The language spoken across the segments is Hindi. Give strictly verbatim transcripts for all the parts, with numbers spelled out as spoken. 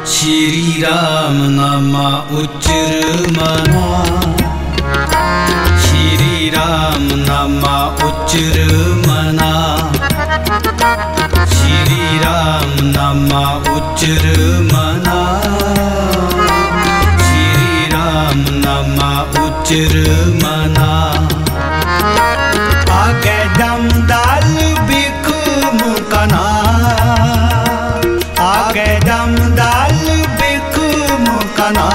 श्री राम नाम उच्चर मना, श्री राम नाम उच्चर मना, श्री राम नाम उच्चर मना, श्री राम नाम उच्चर मना। आगे दम दाल बिक मुकना, आगे दम दाल बिक मुकना,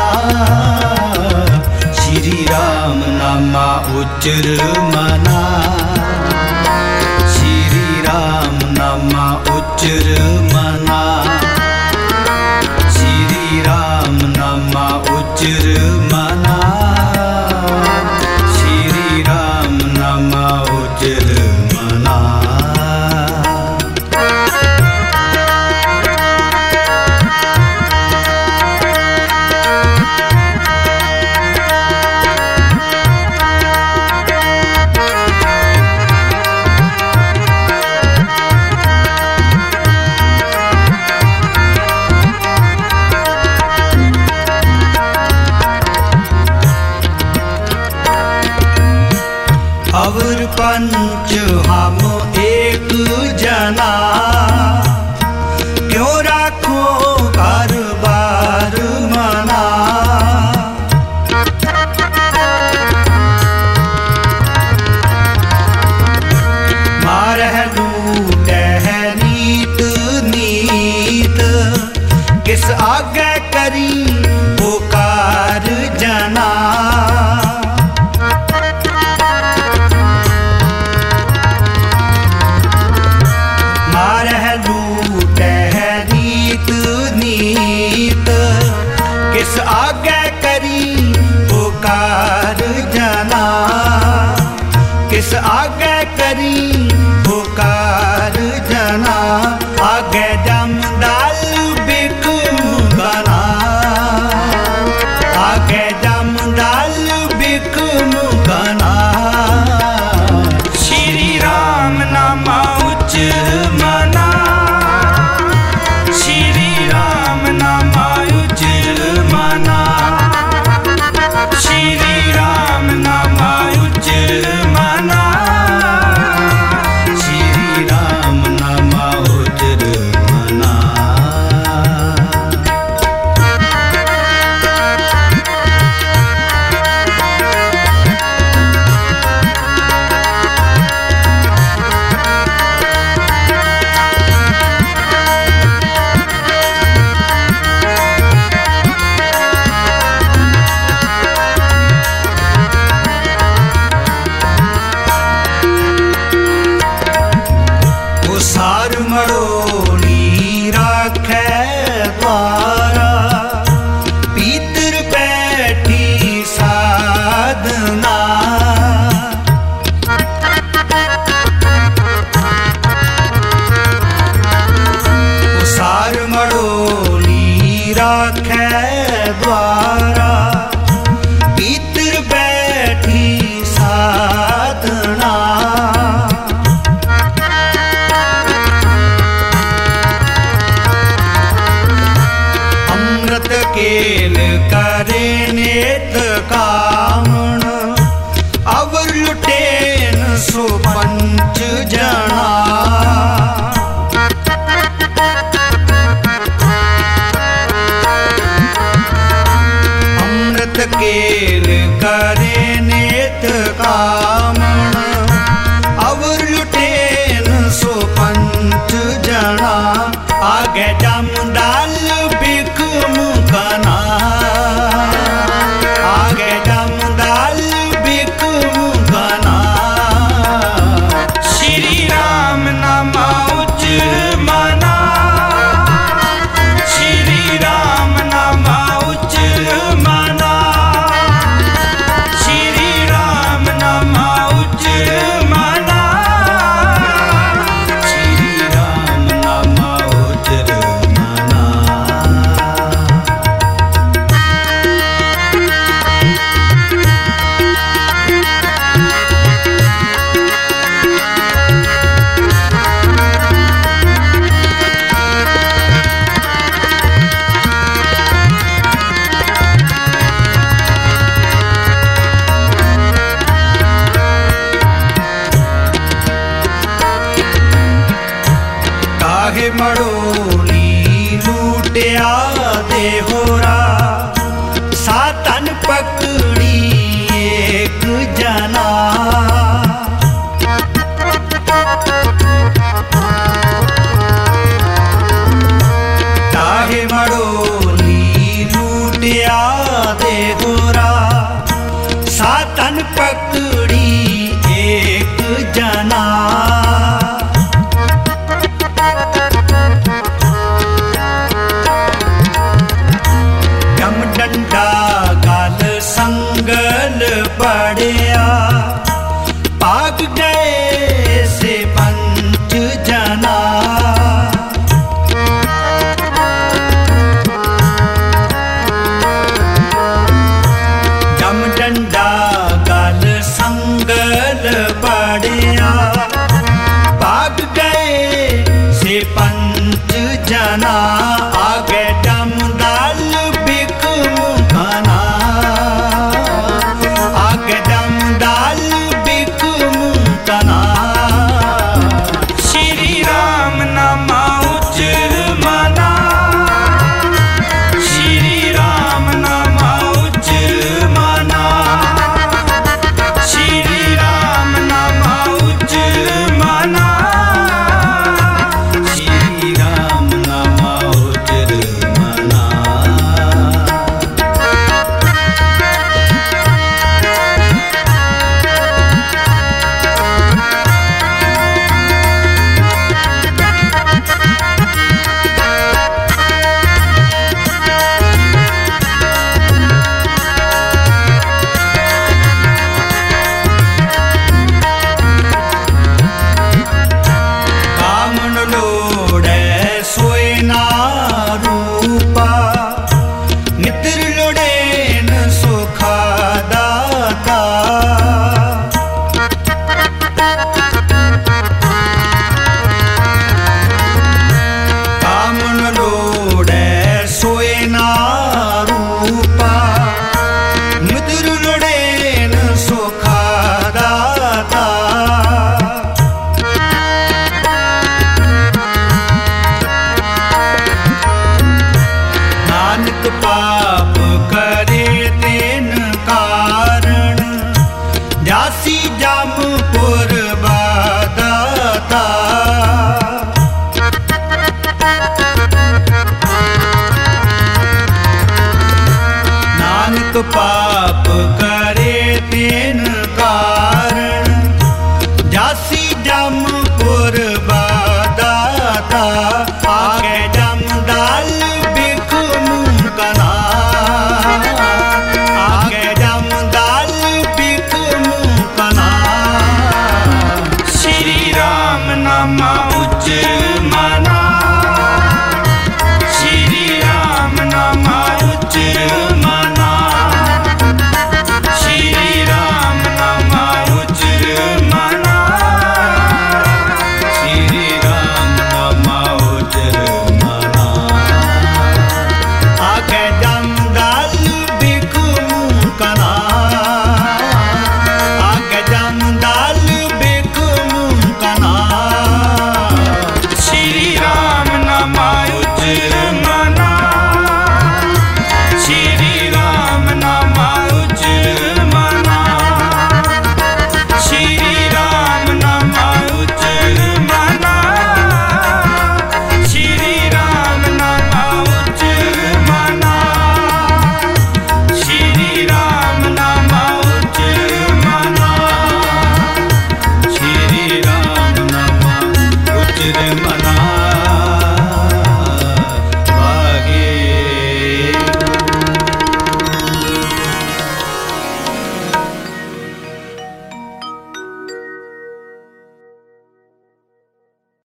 श्री राम नाम उच्चर मना, श्री राम नाम उच्चर मना, श्री राम नाम उच्चर मना, श्री राम नाम उच्चर मना। ताहे मड़ोली लूटिया दे होरा सातन पकड़ी एक जना ताहे मड़ोली लूटिया दे होरा सातन पकड़ी एक जना डंडा गाल संगल पड़िया पाग गए से पंच जना डम डंडा गाल संगल पड़िया पाग गए से पंच जना आगे डम दाल पाप करे तेन कारण जासी जामपुर बादाता नानक पाप करे तेन कारण जासी जामपुर बादाता आगे जमदाल आगे जमदाल बिक मुकना श्री राम नामा